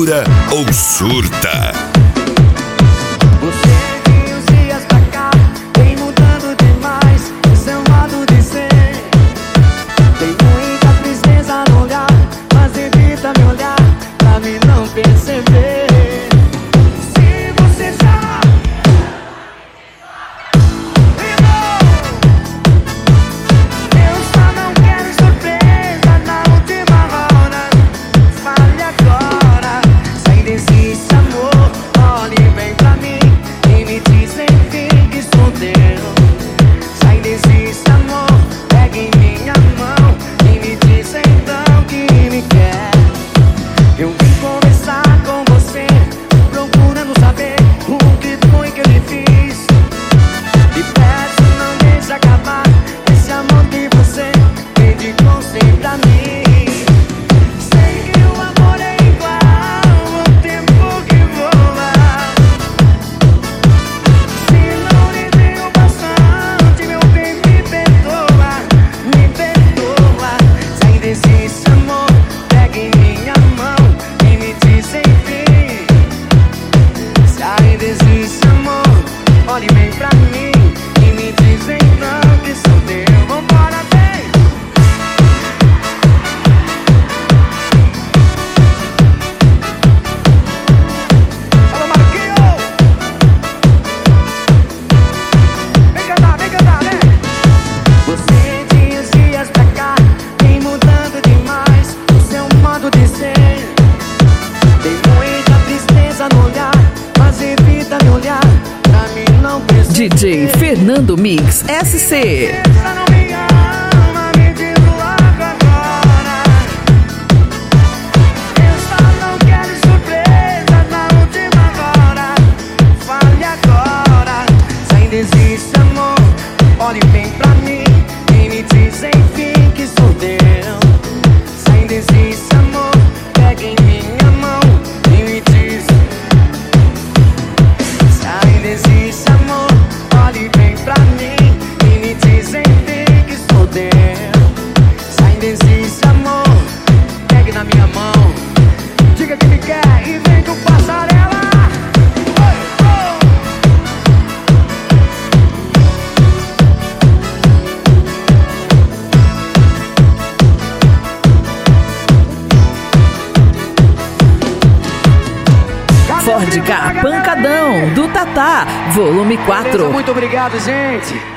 segura ou surta. Você de uns dias pra cá vem mudando demais o seu modo de ser. Tem muita tristeza no olhar, mas evita me olhar pra me não perceber. Se você já eu só não quero surpresa na última hora. Fale agora, sai desse amor, olhe bem pra mim e me diz enfim que sou teu. Sai desse amor, pega em minha mão e me diz então que me quer. Eu vim conversar com você, procurando saber o que foi que eu lhe fiz. E peço, não deixe acabar esse amor que você dedicou sempre pra mim. Sei que o amor é igual ao tempo que voa. Se não lhe dei o bastante, meu bem, me perdoa, me perdoa. Sai desse amor, pega em minha mão e me diz enfim. Sai desse amor, olhe bem pra mim e me diz então que sou teu. Vambora, vem! Alô, Marquinhos! Vem cantar, né? Você de uns dias pra cá vem mudando demais o seu modo de ser. Tem muita tristeza no olhar, mas evita me olhar pra mim não perceber. DJ Fernando Mix SC. Essa não me ama, me diz logo agora. Eu só não quero surpresa na última hora. Fale agora, sai desse amor, olhe bem pra mim e me diz enfim que sou teu. Sai desse amor, pega em minha mão e me diz. Sai desse amor, olhe bem pra mim e me diz enfim que sou teu. Sai desse amor, pegue na minha mão, diga que me quer e vem com passarela. Ford Ka Pancadão do Tatá, volume 4. Muito obrigado, gente.